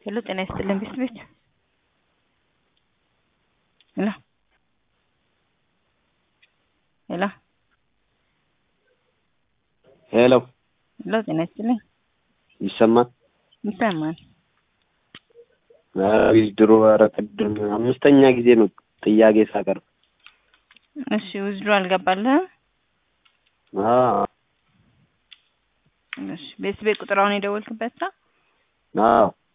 ሄሎ ጤና ይስጥልኝ ቤት ሄሎ ሄሎ ሄሎ ሄሎ ጤና ይስጥልኝ ይሰማል ድሮ አረቀድም አምስተኛ ጊዜ ነው ጥያቄ ሳቀርብ እሺ ውዝድሮ አልገባልህም እሺ ቤት ቁጥራውን የደወልክበት ነው